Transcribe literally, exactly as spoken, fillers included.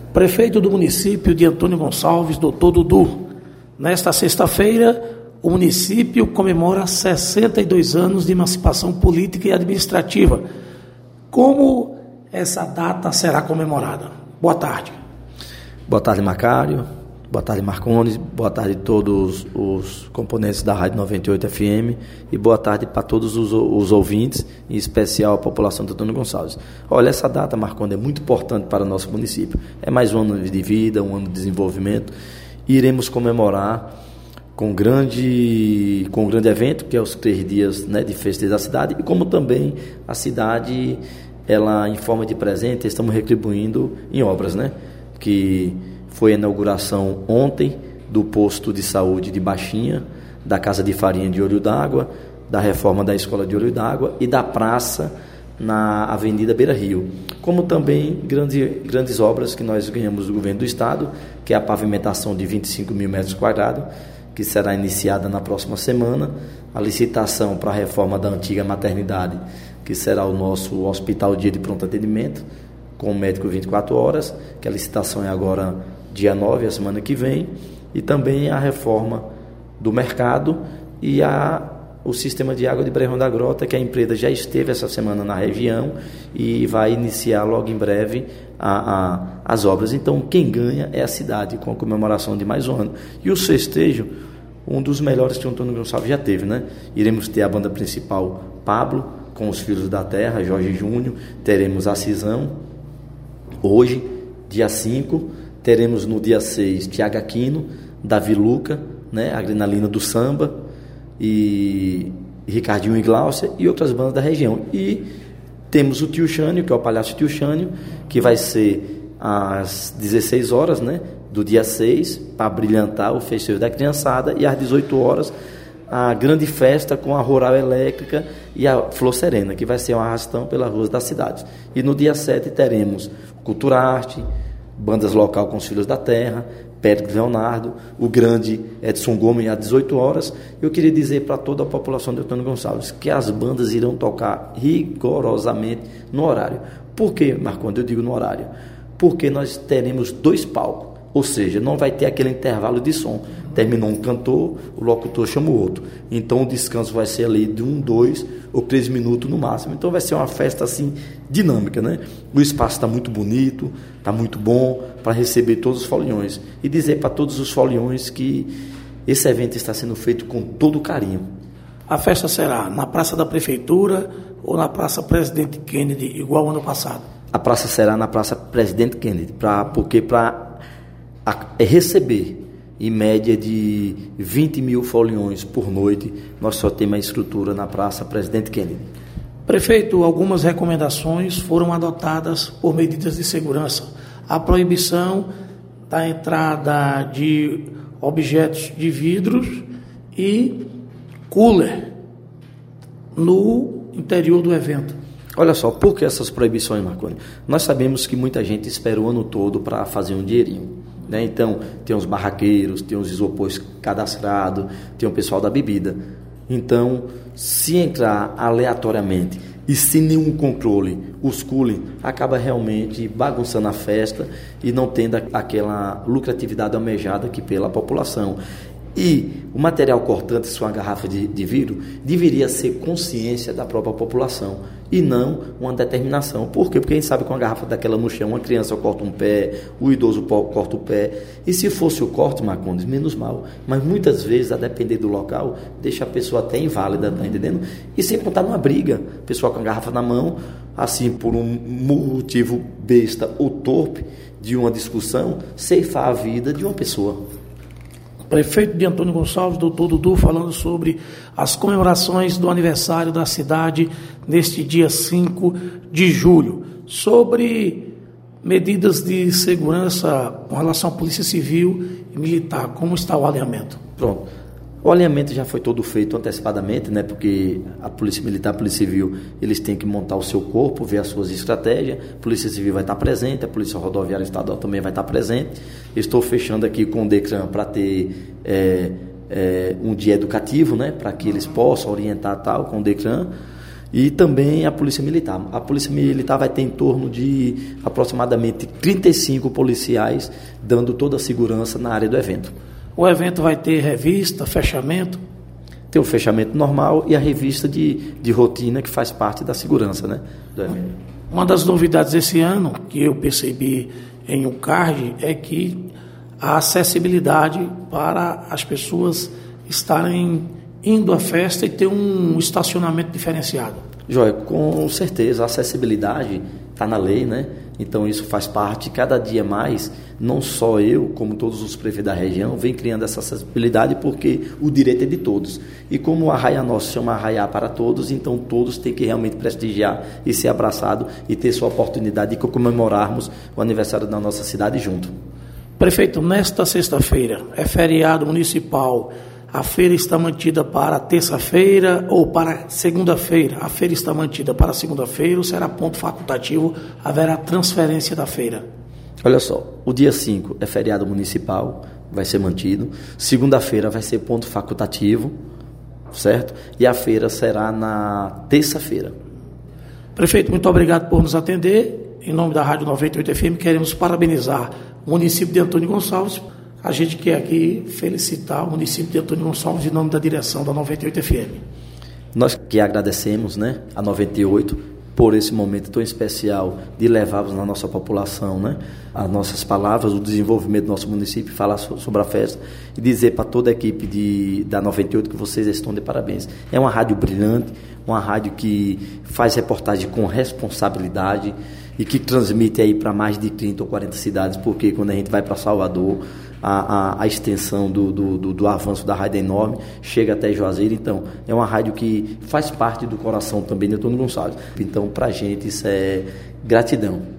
Prefeito do município de Antônio Gonçalves, doutor Dudu. Nesta sexta-feira, o município comemora sessenta e dois anos de emancipação política e administrativa. Como essa data será comemorada? Boa tarde. Boa tarde, Macário. Boa tarde, Marcondes. Boa tarde a todos os componentes da Rádio noventa e oito F M e boa tarde para todos os, os ouvintes, em especial a população de Antônio Gonçalves. Olha, essa data, Marcondes, é muito importante para o nosso município. É mais um ano de vida, um ano de desenvolvimento. Iremos comemorar com grande, com um grande evento, que é os três dias, né, de festa da cidade, e como também a cidade, ela, em forma de presente, estamos retribuindo em obras, né, que foi a inauguração ontem do posto de saúde de Baixinha, da Casa de Farinha de Olho d'Água, da reforma da Escola de Olho d'Água e da praça na Avenida Beira Rio, como também grande, grandes obras que nós ganhamos do governo do estado, que é a pavimentação de vinte e cinco mil metros quadrados, que será iniciada na próxima semana, a licitação para a reforma da antiga maternidade, que será o nosso hospital dia de pronto atendimento, com médico vinte e quatro horas, que a licitação é agora dia nove, a semana que vem, e também a reforma do mercado e a, o sistema de água de Brejão da Grota, que a empresa já esteve essa semana na região e vai iniciar logo em breve a, a, as obras. Então, quem ganha é a cidade, com a comemoração de mais um ano. E o festejo, um dos melhores que o Antônio Gonçalves já teve, né? Iremos ter a banda principal Pablo, com os Filhos da Terra, Jorge Júnior, teremos a Cisão, hoje, dia cinco, teremos no dia seis Tiago Aquino, Davi Luca, né, a Adrenalina do Samba, e Ricardinho e Gláucia, e outras bandas da região. E temos o Tio Xânio, que é o Palhaço Tio Xânio, que vai ser às dezesseis horas, né, do dia seis, para brilhantar o festejo da criançada, e às dezoito horas a grande festa com a Rural Elétrica e a Flor Serena, que vai ser um arrastão pelas ruas da cidade. E no dia sete teremos Cultura Arte, bandas local com os Filhos da Terra, Pérez Leonardo, o grande Edson Gomes às dezoito horas. Eu queria dizer para toda a população de Antônio Gonçalves que as bandas irão tocar rigorosamente no horário. Por que, Marcondes, eu digo no horário? Porque nós teremos dois palcos, ou seja, não vai ter aquele intervalo de som. Terminou um cantor, o locutor chama o outro. Então o descanso vai ser ali de um, dois ou três minutos no máximo. Então vai ser uma festa assim dinâmica, né? O espaço está muito bonito, está muito bom para receber todos os foliões. E dizer para todos os foliões que esse evento está sendo feito com todo carinho. A festa será na Praça da Prefeitura ou na Praça Presidente Kennedy, igual ao ano passado? A praça será na Praça Presidente Kennedy, pra, porque para receber em média de vinte mil foliões por noite, nós só temos a estrutura na Praça Presidente Kennedy. Prefeito, algumas recomendações foram adotadas por medidas de segurança. A proibição da entrada de objetos de vidros e cooler no interior do evento. Olha só, por que essas proibições, Marconi? Nós sabemos que muita gente espera o ano todo para fazer um dinheirinho. Né? Então, tem os barraqueiros, tem os isopores cadastrados, tem o pessoal da bebida. Então, se entrar aleatoriamente e sem nenhum controle, os cooling, acaba realmente bagunçando a festa e não tendo aquela lucratividade almejada aqui pela população. E o material cortante, se for uma garrafa de, de vidro, deveria ser consciência da própria população e não uma determinação. Por quê? Porque a gente sabe que uma garrafa daquela no chão, uma criança corta um pé, o idoso corta o pé. E se fosse o corte, Marcondes, menos mal. Mas muitas vezes, a depender do local, deixa a pessoa até inválida, tá entendendo? E sem contar numa briga, o pessoal com a garrafa na mão, assim, por um motivo besta ou torpe de uma discussão, ceifar a vida de uma pessoa. Prefeito de Antônio Gonçalves, doutor Dudu, falando sobre as comemorações do aniversário da cidade neste dia cinco de julho. Sobre medidas de segurança com relação à Polícia Civil e Militar, como está o alinhamento? Pronto. O alinhamento já foi todo feito antecipadamente, né? Porque a Polícia Militar, a Polícia Civil, eles têm que montar o seu corpo, ver as suas estratégias. A Polícia Civil vai estar presente, a Polícia Rodoviária Estadual também vai estar presente. Estou fechando aqui com o DECRAN para ter é, é, um dia educativo, né? Para que eles possam orientar tal com o DECRAN. E também a Polícia Militar. A Polícia Militar vai ter em torno de aproximadamente trinta e cinco policiais dando toda a segurança na área do evento. O evento vai ter revista, fechamento? Tem o fechamento normal e a revista de, de rotina que faz parte da segurança, né, do evento. Uma das novidades esse ano que eu percebi em um card é que a acessibilidade para as pessoas estarem indo à festa e ter um estacionamento diferenciado. Joia, com certeza, a acessibilidade está na lei, né? Então isso faz parte, cada dia mais, não só eu, como todos os prefeitos da região, vem criando essa acessibilidade porque o direito é de todos. E como o Arraia Nosso chama Arraia para todos, então todos têm que realmente prestigiar e ser abraçado e ter sua oportunidade de comemorarmos o aniversário da nossa cidade junto. Prefeito, nesta sexta-feira é feriado municipal. A feira está mantida para terça-feira ou para segunda-feira? A feira está mantida para segunda-feira ou será ponto facultativo? Haverá transferência da feira? Olha só, o dia cinco é feriado municipal, vai ser mantido. Segunda-feira vai ser ponto facultativo, certo? E a feira será na terça-feira. Prefeito, muito obrigado por nos atender. Em nome da Rádio noventa e oito F M, queremos parabenizar o município de Antônio Gonçalves. A gente quer aqui felicitar o município de Antônio Gonçalves em nome da direção da noventa e oito F M. Nós que agradecemos, né, a noventa e oito por esse momento tão especial de levarmos na nossa população, né, as nossas palavras, o desenvolvimento do nosso município, falar sobre a festa e dizer para toda a equipe de, da noventa e oito que vocês estão de parabéns. É uma rádio brilhante, uma rádio que faz reportagem com responsabilidade e que transmite aí para mais de trinta ou quarenta cidades, porque quando a gente vai para Salvador, a, a, a extensão do, do, do, do avanço da rádio é enorme, chega até Juazeiro, então é uma rádio que faz parte do coração também de Antônio Gonçalves. Então, para a gente, isso é gratidão.